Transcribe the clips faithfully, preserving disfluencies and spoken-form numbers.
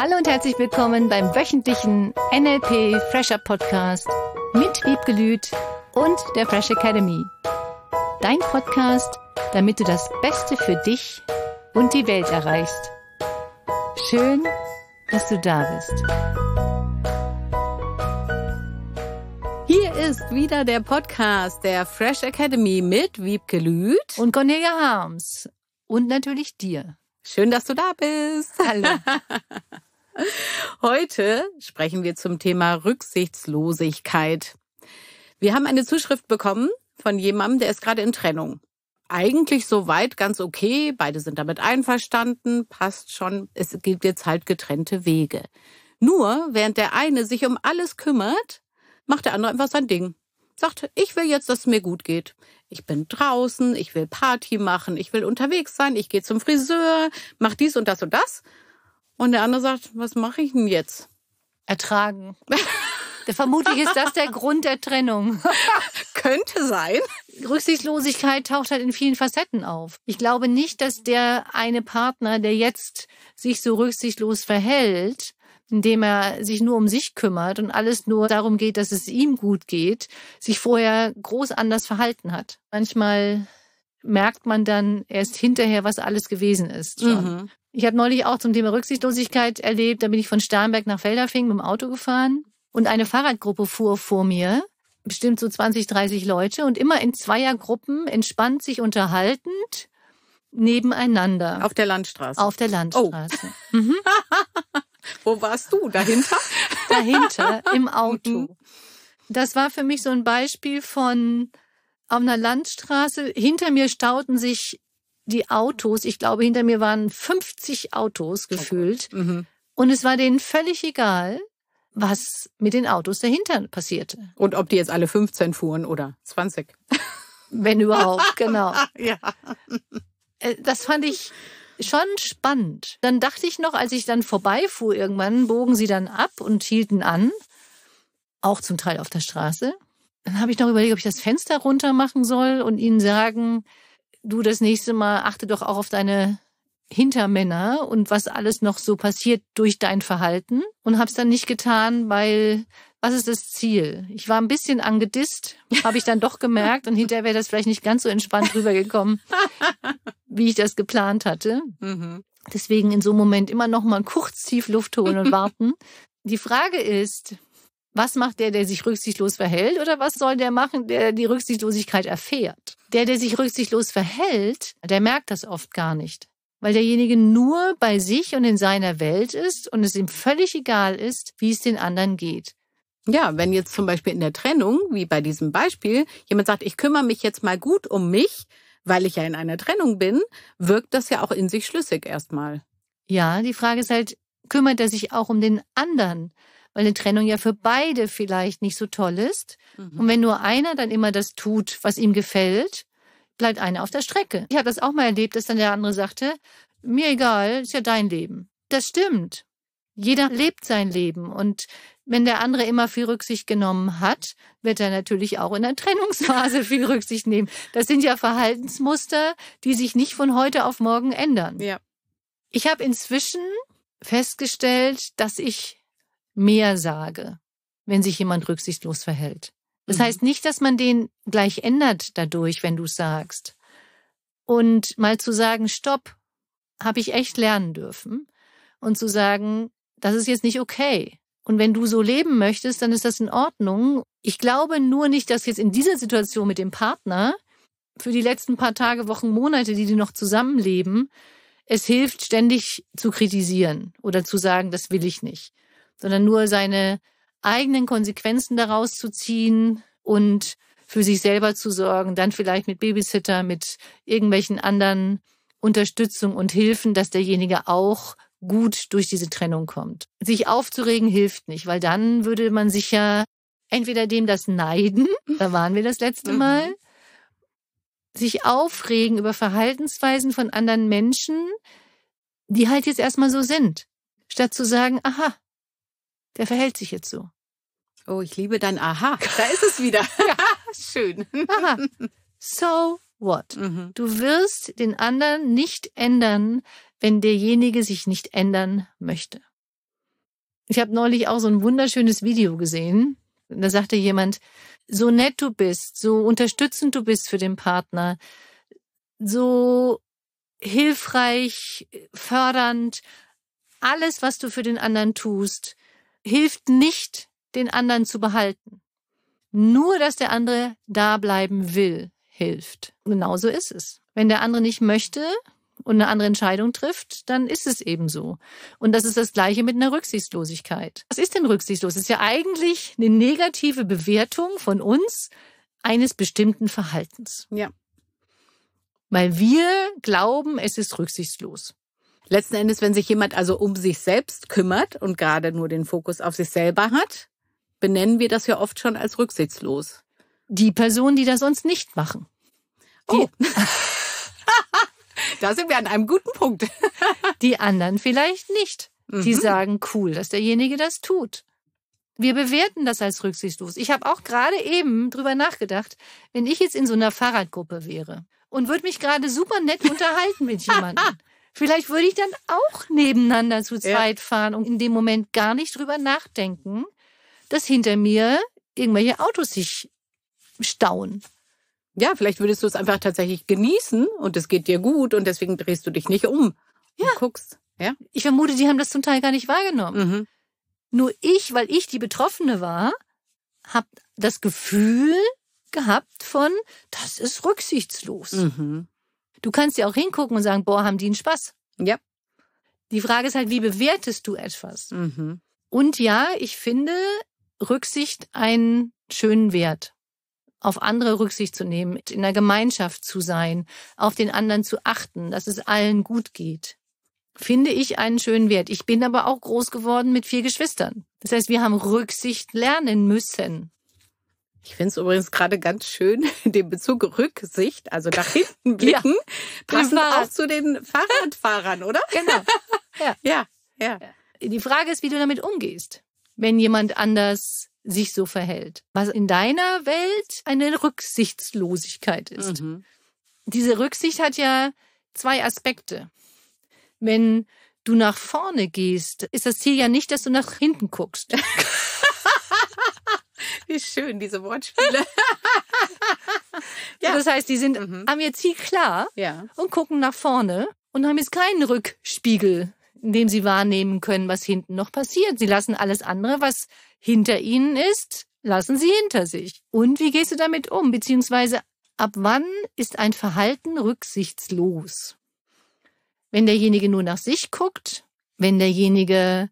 Hallo und herzlich willkommen beim wöchentlichen N L P Fresher Podcast mit Wiebke Lüth und der Fresh Academy. Dein Podcast, damit du das Beste für dich und die Welt erreichst. Schön, dass du da bist. Hier ist wieder der Podcast der Fresh Academy mit Wiebke Lüth und Cornelia Harms und natürlich dir. Schön, dass du da bist. Hallo. Heute sprechen wir zum Thema Rücksichtslosigkeit. Wir haben eine Zuschrift bekommen von jemandem, der ist gerade in Trennung. Eigentlich soweit ganz okay, beide sind damit einverstanden, passt schon, es gibt jetzt halt getrennte Wege. Nur, während der eine sich um alles kümmert, macht der andere einfach sein Ding. Sagt, ich will jetzt, dass es mir gut geht. Ich bin draußen, ich will Party machen, ich will unterwegs sein, ich gehe zum Friseur, mach dies und das und das. Und der andere sagt, was mache ich denn jetzt? Ertragen. Vermutlich ist das der Grund der Trennung. Könnte sein. Rücksichtslosigkeit taucht halt in vielen Facetten auf. Ich glaube nicht, dass der eine Partner, der jetzt sich so rücksichtslos verhält, indem er sich nur um sich kümmert und alles nur darum geht, dass es ihm gut geht, sich vorher groß anders verhalten hat. Manchmal merkt man dann erst hinterher, was alles gewesen ist schon. Mhm. Ich habe neulich auch zum Thema Rücksichtslosigkeit erlebt, da bin ich von Starnberg nach Feldafing mit dem Auto gefahren und eine Fahrradgruppe fuhr vor mir, bestimmt so zwanzig, dreißig Leute und immer in Zweiergruppen, entspannt sich unterhaltend, nebeneinander. Auf der Landstraße? Auf der Landstraße. Oh. Mhm. Wo warst du? Dahinter? Dahinter, im Auto. Das war für mich so ein Beispiel von auf einer Landstraße. Hinter mir stauten sich die Autos. Ich glaube, hinter mir waren fünfzig Autos gefühlt. Okay. Mhm. Und es war denen völlig egal, was mit den Autos dahinter passierte. Und ob die jetzt alle fünfzehn fuhren oder zwanzig. Wenn überhaupt, genau. Ja. Das fand ich schon spannend. Dann dachte ich noch, als ich dann vorbeifuhr irgendwann, bogen sie dann ab und hielten an. Auch zum Teil auf der Straße. Dann habe ich noch überlegt, ob ich das Fenster runter machen soll und ihnen sagen, du, das nächste Mal achte doch auch auf deine Hintermänner und was alles noch so passiert durch dein Verhalten. Und habe es dann nicht getan, weil was ist das Ziel? Ich war ein bisschen angedisst, habe ich dann doch gemerkt. Und hinterher wäre das vielleicht nicht ganz so entspannt rübergekommen, wie ich das geplant hatte. Mhm. Deswegen in so einem Moment immer noch mal kurz tief Luft holen und warten. Die Frage ist, was macht der, der sich rücksichtslos verhält? Oder was soll der machen, der die Rücksichtslosigkeit erfährt? Der, der sich rücksichtslos verhält, der merkt das oft gar nicht. Weil derjenige nur bei sich und in seiner Welt ist und es ihm völlig egal ist, wie es den anderen geht. Ja, wenn jetzt zum Beispiel in der Trennung, wie bei diesem Beispiel, jemand sagt, ich kümmere mich jetzt mal gut um mich, weil ich ja in einer Trennung bin, wirkt das ja auch in sich schlüssig erstmal. Ja, die Frage ist halt, kümmert er sich auch um den anderen? Weil eine Trennung ja für beide vielleicht nicht so toll ist. Mhm. Und wenn nur einer dann immer das tut, was ihm gefällt, bleibt einer auf der Strecke. Ich habe das auch mal erlebt, dass dann der andere sagte, mir egal, ist ja dein Leben. Das stimmt. Jeder lebt sein Leben. Und wenn der andere immer viel Rücksicht genommen hat, wird er natürlich auch in der Trennungsphase viel Rücksicht nehmen. Das sind ja Verhaltensmuster, die sich nicht von heute auf morgen ändern. Ja. Ich habe inzwischen festgestellt, dass ich mehr sage, wenn sich jemand rücksichtslos verhält. Das mhm. heißt nicht, dass man den gleich ändert dadurch, wenn du es sagst. Und mal zu sagen, stopp, habe ich echt lernen dürfen. Und zu sagen, das ist jetzt nicht okay. Und wenn du so leben möchtest, dann ist das in Ordnung. Ich glaube nur nicht, dass jetzt in dieser Situation mit dem Partner für die letzten paar Tage, Wochen, Monate, die die noch zusammenleben, es hilft, ständig zu kritisieren oder zu sagen, das will ich nicht. Sondern nur seine eigenen Konsequenzen daraus zu ziehen und für sich selber zu sorgen, dann vielleicht mit Babysitter, mit irgendwelchen anderen Unterstützung und Hilfen, dass derjenige auch gut durch diese Trennung kommt. Sich aufzuregen hilft nicht, weil dann würde man sich ja entweder dem das neiden, da waren wir das letzte Mal, sich aufregen über Verhaltensweisen von anderen Menschen, die halt jetzt erstmal so sind, statt zu sagen, aha, der verhält sich jetzt so. Oh, ich liebe dein Aha. Da ist es wieder. Ja. Schön. Aha. So what? Mhm. Du wirst den anderen nicht ändern, wenn derjenige sich nicht ändern möchte. Ich habe neulich auch so ein wunderschönes Video gesehen. Da sagte jemand, so nett du bist, so unterstützend du bist für den Partner, so hilfreich, fördernd, alles, was du für den anderen tust, hilft nicht, den anderen zu behalten. Nur, dass der andere da bleiben will, hilft. Genau so ist es. Wenn der andere nicht möchte und eine andere Entscheidung trifft, dann ist es eben so. Und das ist das Gleiche mit einer Rücksichtslosigkeit. Was ist denn rücksichtslos? Es ist ja eigentlich eine negative Bewertung von uns eines bestimmten Verhaltens. Ja. Weil wir glauben, es ist rücksichtslos. Letzten Endes, wenn sich jemand also um sich selbst kümmert und gerade nur den Fokus auf sich selber hat, benennen wir das ja oft schon als rücksichtslos. Die Personen, die das sonst nicht machen. Die, oh. Da sind wir an einem guten Punkt. Die anderen vielleicht nicht. Mhm. Die sagen, cool, dass derjenige das tut. Wir bewerten das als rücksichtslos. Ich habe auch gerade eben drüber nachgedacht, wenn ich jetzt in so einer Fahrradgruppe wäre und würde mich gerade super nett unterhalten mit jemandem. Vielleicht würde ich dann auch nebeneinander zu zweit ja. fahren und in dem Moment gar nicht drüber nachdenken, dass hinter mir irgendwelche Autos sich stauen. Ja, vielleicht würdest du es einfach tatsächlich genießen und es geht dir gut und deswegen drehst du dich nicht um ja. und guckst. Ja? Ich vermute, die haben das zum Teil gar nicht wahrgenommen. Mhm. Nur ich, weil ich die Betroffene war, habe das Gefühl gehabt von, das ist rücksichtslos. Mhm. Du kannst ja auch hingucken und sagen, boah, haben die einen Spaß. Ja. Die Frage ist halt, wie bewertest du etwas? Mhm. Und ja, ich finde Rücksicht einen schönen Wert. Auf andere Rücksicht zu nehmen, in der Gemeinschaft zu sein, auf den anderen zu achten, dass es allen gut geht. Finde ich einen schönen Wert. Ich bin aber auch groß geworden mit vier Geschwistern. Das heißt, wir haben Rücksicht lernen müssen. Ich finde es übrigens gerade ganz schön, den Bezug Rücksicht, also nach hinten blicken, ja, passend auch zu den Fahrradfahrern, oder? Genau. Ja. ja, ja. Die Frage ist, wie du damit umgehst, wenn jemand anders sich so verhält. Was in deiner Welt eine Rücksichtslosigkeit ist. Mhm. Diese Rücksicht hat ja zwei Aspekte. Wenn du nach vorne gehst, ist das Ziel ja nicht, dass du nach hinten guckst. Wie schön, diese Wortspiele. Ja. Das heißt, die sind, mhm. haben ihr Ziel klar ja. und gucken nach vorne und haben jetzt keinen Rückspiegel, in dem sie wahrnehmen können, was hinten noch passiert. Sie lassen alles andere, was hinter ihnen ist, lassen sie hinter sich. Und wie gehst du damit um? Beziehungsweise, ab wann ist ein Verhalten rücksichtslos? Wenn derjenige nur nach sich guckt, wenn derjenige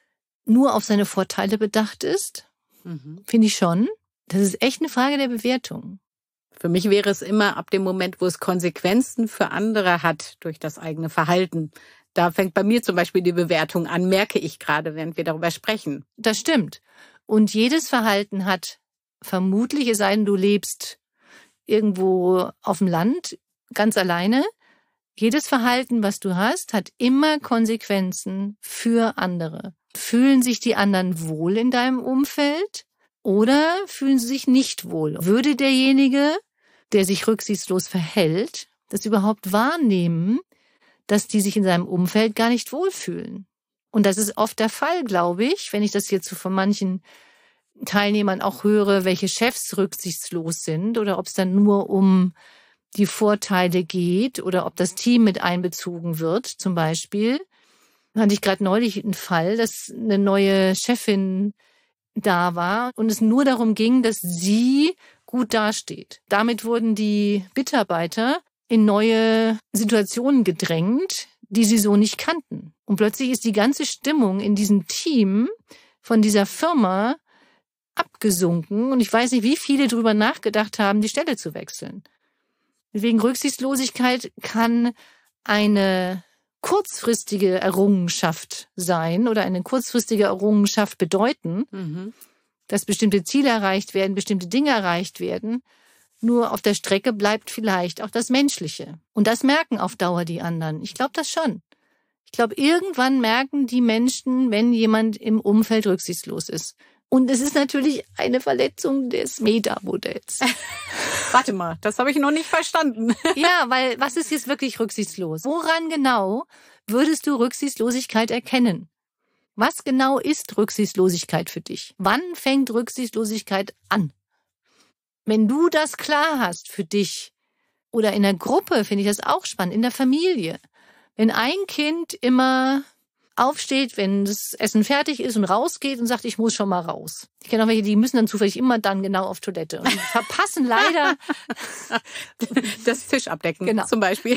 nur auf seine Vorteile bedacht ist, mhm. finde ich schon. Das ist echt eine Frage der Bewertung. Für mich wäre es immer ab dem Moment, wo es Konsequenzen für andere hat durch das eigene Verhalten. Da fängt bei mir zum Beispiel die Bewertung an, merke ich gerade, während wir darüber sprechen. Das stimmt. Und jedes Verhalten hat vermutlich, es sei denn, du lebst irgendwo auf dem Land, ganz alleine, jedes Verhalten, was du hast, hat immer Konsequenzen für andere. Fühlen sich die anderen wohl in deinem Umfeld oder fühlen sie sich nicht wohl? Würde derjenige, der sich rücksichtslos verhält, das überhaupt wahrnehmen, dass die sich in seinem Umfeld gar nicht wohlfühlen? Und das ist oft der Fall, glaube ich, wenn ich das jetzt so von manchen Teilnehmern auch höre, welche Chefs rücksichtslos sind oder ob es dann nur um die Vorteile geht oder ob das Team mit einbezogen wird, zum Beispiel. Da hatte ich gerade neulich einen Fall, dass eine neue Chefin da war und es nur darum ging, dass sie gut dasteht. Damit wurden die Mitarbeiter in neue Situationen gedrängt, die sie so nicht kannten. Und plötzlich ist die ganze Stimmung in diesem Team von dieser Firma abgesunken. Und ich weiß nicht, wie viele drüber nachgedacht haben, die Stelle zu wechseln. Deswegen Rücksichtslosigkeit kann eine kurzfristige Errungenschaft sein oder eine kurzfristige Errungenschaft bedeuten, mhm. dass bestimmte Ziele erreicht werden, bestimmte Dinge erreicht werden. Nur auf der Strecke bleibt vielleicht auch das Menschliche. Und das merken auf Dauer die anderen. Ich glaube das schon. Ich glaube, irgendwann merken die Menschen, wenn jemand im Umfeld rücksichtslos ist. Und es ist natürlich eine Verletzung des Meta-Modells. Warte mal, das habe ich noch nicht verstanden. Ja, weil was ist jetzt wirklich rücksichtslos? Woran genau würdest du Rücksichtslosigkeit erkennen? Was genau ist Rücksichtslosigkeit für dich? Wann fängt Rücksichtslosigkeit an? Wenn du das klar hast für dich oder in der Gruppe, finde ich das auch spannend, in der Familie. Wenn ein Kind immer aufsteht, wenn das Essen fertig ist und rausgeht und sagt, ich muss schon mal raus. Ich kenne auch welche, die müssen dann zufällig immer dann genau auf Toilette und verpassen leider das Tisch abdecken, genau. Zum Beispiel.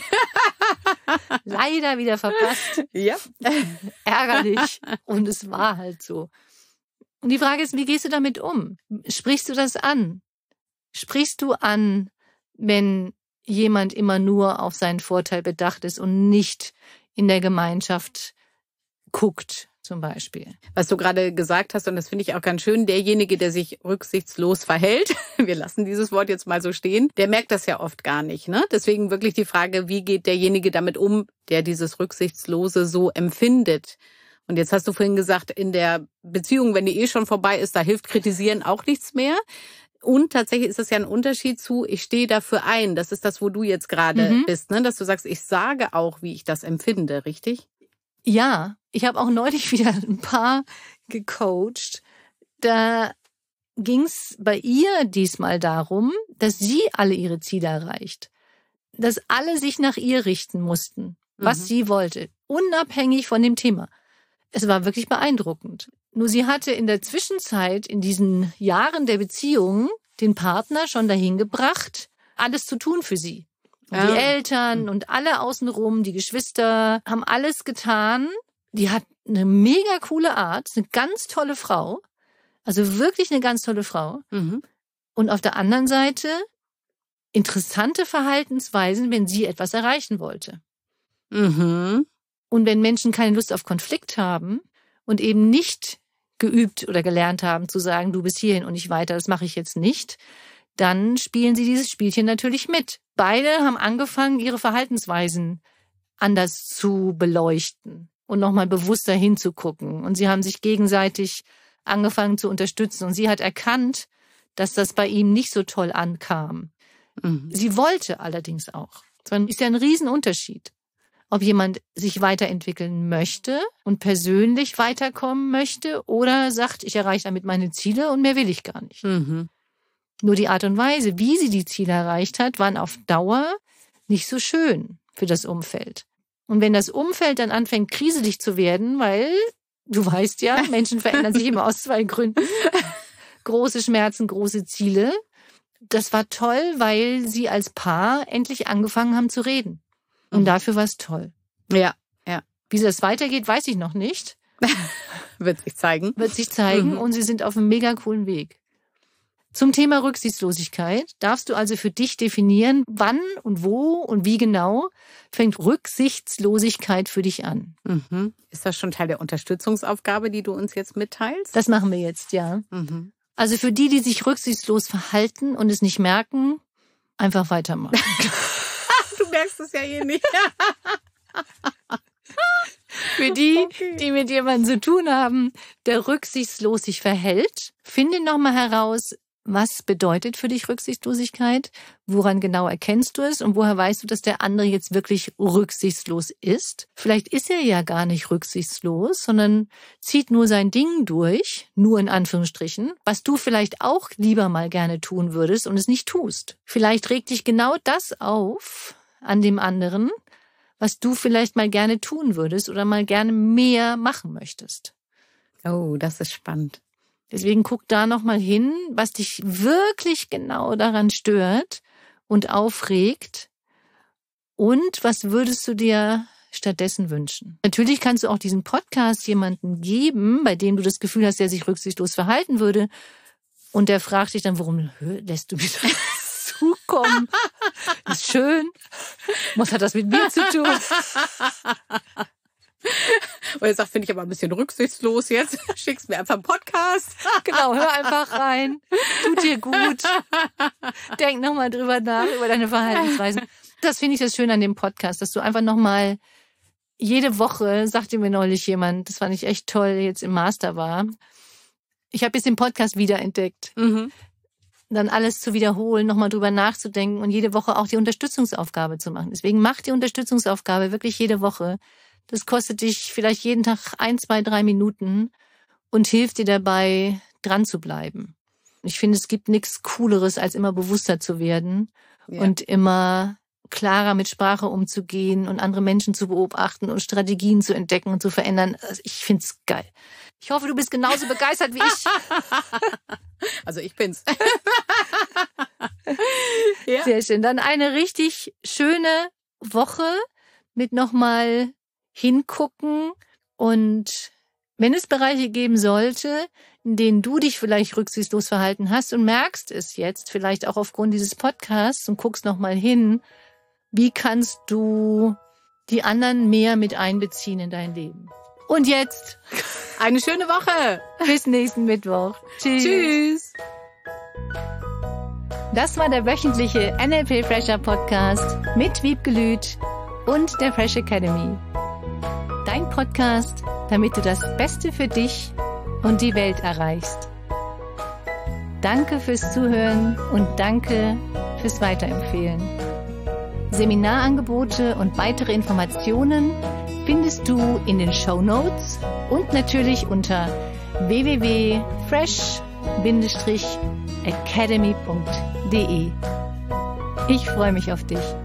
Leider wieder verpasst. Ja. Ärgerlich. Und es war halt so. Und die Frage ist, wie gehst du damit um? Sprichst du das an? Sprichst du an, wenn jemand immer nur auf seinen Vorteil bedacht ist und nicht in der Gemeinschaft guckt, zum Beispiel? Was du gerade gesagt hast, und das finde ich auch ganz schön, derjenige, der sich rücksichtslos verhält, wir lassen dieses Wort jetzt mal so stehen, der merkt das ja oft gar nicht, ne? Deswegen wirklich die Frage, wie geht derjenige damit um, der dieses Rücksichtslose so empfindet? Und jetzt hast du vorhin gesagt, in der Beziehung, wenn die eh schon vorbei ist, da hilft Kritisieren auch nichts mehr. Und tatsächlich ist es ja ein Unterschied zu, ich stehe dafür ein. Das ist das, wo du jetzt gerade mhm. bist, ne? Dass du sagst, ich sage auch, wie ich das empfinde, richtig? Ja, ich habe auch neulich wieder ein Paar gecoacht. Da ging es bei ihr diesmal darum, dass sie alle ihre Ziele erreicht. Dass alle sich nach ihr richten mussten, was mhm. sie wollte, unabhängig von dem Thema. Es war wirklich beeindruckend. Nur sie hatte in der Zwischenzeit, in diesen Jahren der Beziehung, den Partner schon dahin gebracht, alles zu tun für sie. Und ja. Die Eltern und alle außenrum, die Geschwister, haben alles getan. Die hat eine mega coole Art, eine ganz tolle Frau. Also wirklich eine ganz tolle Frau. Mhm. Und auf der anderen Seite interessante Verhaltensweisen, wenn sie etwas erreichen wollte. Mhm. Und wenn Menschen keine Lust auf Konflikt haben und eben nicht geübt oder gelernt haben zu sagen, du bist hierhin und nicht weiter, das mache ich jetzt nicht, dann spielen sie dieses Spielchen natürlich mit. Beide haben angefangen, ihre Verhaltensweisen anders zu beleuchten und nochmal bewusster hinzugucken. Und sie haben sich gegenseitig angefangen zu unterstützen. Und sie hat erkannt, dass das bei ihm nicht so toll ankam. Mhm. Sie wollte allerdings auch. Das ist ja ein Riesenunterschied. Ob jemand sich weiterentwickeln möchte und persönlich weiterkommen möchte oder sagt, ich erreiche damit meine Ziele und mehr will ich gar nicht. Mhm. Nur die Art und Weise, wie sie die Ziele erreicht hat, waren auf Dauer nicht so schön für das Umfeld. Und wenn das Umfeld dann anfängt, kriselig zu werden, weil, du weißt ja, Menschen verändern sich immer aus zwei Gründen. Große Schmerzen, große Ziele. Das war toll, weil sie als Paar endlich angefangen haben zu reden. Und mhm. dafür war es toll. Ja, ja. Wie das weitergeht, weiß ich noch nicht. Wird sich zeigen. Wird sich zeigen mhm. und sie sind auf einem mega coolen Weg. Zum Thema Rücksichtslosigkeit darfst du also für dich definieren, wann und wo und wie genau fängt Rücksichtslosigkeit für dich an. Mhm. Ist das schon Teil der Unterstützungsaufgabe, die du uns jetzt mitteilst? Das machen wir jetzt, ja. Mhm. Also für die, die sich rücksichtslos verhalten und es nicht merken, einfach weitermachen. Du merkst es ja eh nicht. Für die, okay. die mit jemandem zu tun haben, der rücksichtslos sich verhält, finde nochmal heraus, was bedeutet für dich Rücksichtslosigkeit? Woran genau erkennst du es? Und woher weißt du, dass der andere jetzt wirklich rücksichtslos ist? Vielleicht ist er ja gar nicht rücksichtslos, sondern zieht nur sein Ding durch, nur in Anführungsstrichen, was du vielleicht auch lieber mal gerne tun würdest und es nicht tust. Vielleicht regt dich genau das auf an dem anderen, was du vielleicht mal gerne tun würdest oder mal gerne mehr machen möchtest. Oh, das ist spannend. Deswegen guck da nochmal hin, was dich wirklich genau daran stört und aufregt und was würdest du dir stattdessen wünschen. Natürlich kannst du auch diesen Podcast jemandem geben, bei dem du das Gefühl hast, der sich rücksichtslos verhalten würde und der fragt dich dann, warum lässt du mir das zukommen? Ist schön. Was hat das mit mir zu tun? Und er sagt, finde ich aber ein bisschen rücksichtslos jetzt. Schickst mir einfach einen Podcast. Genau, hör einfach rein. Tut dir gut. Denk nochmal drüber nach, über deine Verhaltensweisen. Das finde ich das Schöne an dem Podcast, dass du einfach nochmal jede Woche, sagte mir neulich jemand, das fand ich echt toll, jetzt im Master war. Ich habe jetzt den Podcast wiederentdeckt. Mhm. Dann alles zu wiederholen, nochmal drüber nachzudenken und jede Woche auch die Unterstützungsaufgabe zu machen. Deswegen mach die Unterstützungsaufgabe wirklich jede Woche. Das kostet dich vielleicht jeden Tag ein, zwei, drei Minuten und hilft dir dabei, dran zu bleiben. Ich finde, es gibt nichts Cooleres, als immer bewusster zu werden ja. und immer klarer mit Sprache umzugehen und andere Menschen zu beobachten und Strategien zu entdecken und zu verändern. Ich finde es geil. Ich hoffe, du bist genauso begeistert wie ich. Also ich bin's. Ja. Sehr schön. Dann eine richtig schöne Woche mit nochmal hingucken. Und wenn es Bereiche geben sollte, in denen du dich vielleicht rücksichtslos verhalten hast und merkst es jetzt, vielleicht auch aufgrund dieses Podcasts und guckst nochmal hin, wie kannst du die anderen mehr mit einbeziehen in dein Leben? Und jetzt eine schöne Woche. Bis nächsten Mittwoch. Tschüss. Tschüss. Das war der wöchentliche N L P Fresher Podcast mit Wiebke Lüth und der Fresh Academy. Dein Podcast, damit du das Beste für dich und die Welt erreichst. Danke fürs Zuhören und danke fürs Weiterempfehlen. Seminarangebote und weitere Informationen findest du in den Shownotes und natürlich unter w w w punkt fresh academy punkt d e. Ich freue mich auf dich.